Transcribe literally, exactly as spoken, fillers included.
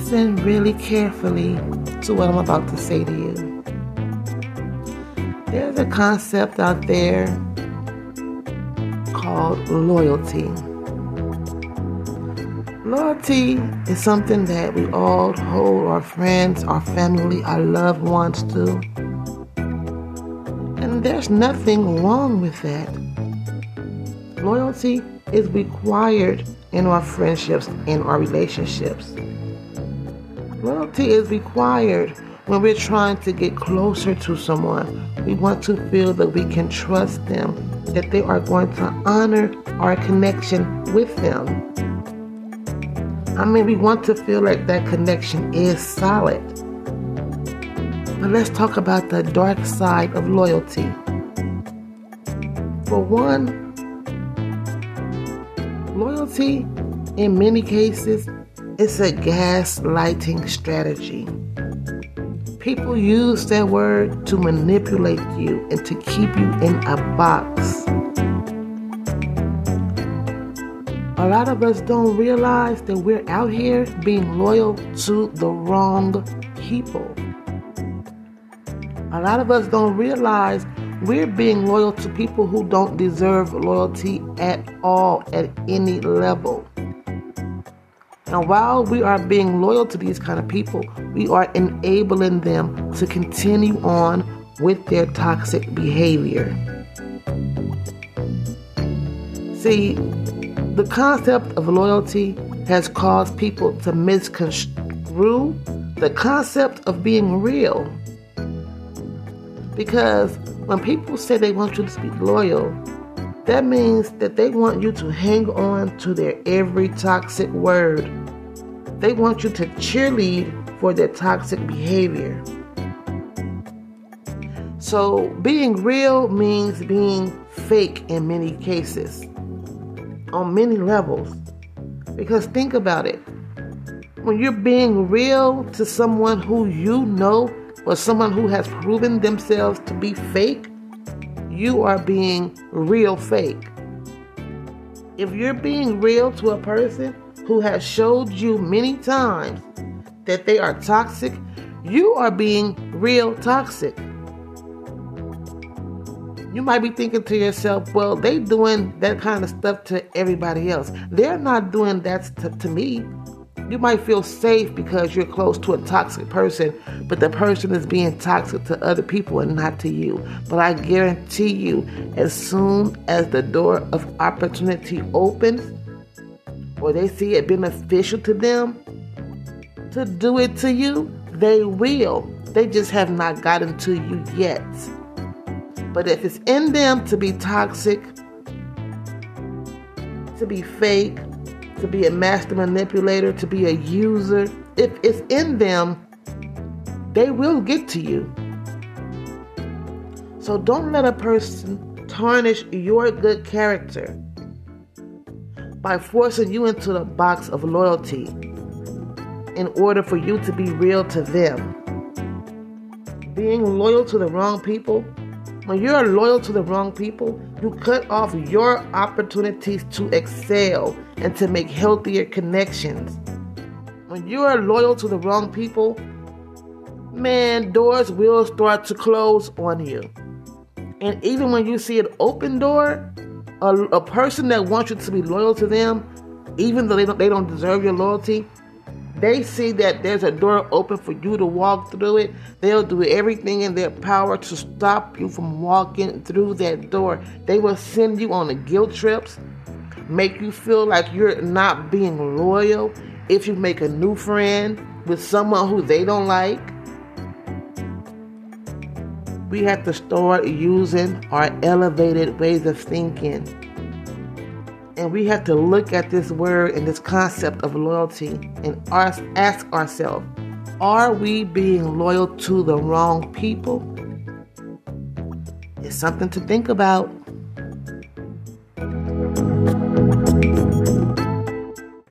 listen really carefully to what I'm about to say to you. There's a concept out there called loyalty. Loyalty is something that we all hold our friends, our family, our loved ones to. And there's nothing wrong with that. Loyalty is required in our friendships and our relationships. Loyalty is required when we're trying to get closer to someone. We want to feel that we can trust them, that they are going to honor our connection with them. I mean, we want to feel like that connection is solid. But let's talk about the dark side of loyalty. For one, loyalty, in many cases, is a gaslighting strategy. People use that word to manipulate you and to keep you in a box. A lot of us don't realize that we're out here being loyal to the wrong people. A lot of us don't realize we're being loyal to people who don't deserve loyalty at all, at any level. And while we are being loyal to these kind of people, we are enabling them to continue on with their toxic behavior. See, the concept of loyalty has caused people to misconstrue the concept of being real. Because when people say they want you to be loyal, that means that they want you to hang on to their every toxic word. They want you to cheerlead for their toxic behavior. So being real means being fake in many cases, on many levels. Because think about it. When you're being real to someone who you know, or someone who has proven themselves to be fake, you are being real fake. If you're being real to a person who has showed you many times that they are toxic, you are being real toxic. You might be thinking to yourself, well, they doing that kind of stuff to everybody else. They're not doing that to, to me. You might feel safe because you're close to a toxic person, but the person is being toxic to other people and not to you. But I guarantee you, as soon as the door of opportunity opens, or they see it beneficial to them to do it to you, they will. They just have not gotten to you yet. But if it's in them to be toxic, to be fake, to be a master manipulator, to be a user, if it's in them, they will get to you. So don't let a person tarnish your good character by forcing you into the box of loyalty in order for you to be real to them. Being loyal to the wrong people, when you're loyal to the wrong people, you cut off your opportunities to excel and to make healthier connections. When you are loyal to the wrong people, man, doors will start to close on you. And even when you see an open door, a, a person that wants you to be loyal to them, even though they don't, they don't deserve your loyalty, they see that there's a door open for you to walk through it. They'll do everything in their power to stop you from walking through that door. They will send you on the guilt trips, make you feel like you're not being loyal if you make a new friend with someone who they don't like. We have to start using our elevated ways of thinking. And we have to look at this word and this concept of loyalty and ask ourselves, are we being loyal to the wrong people? It's something to think about.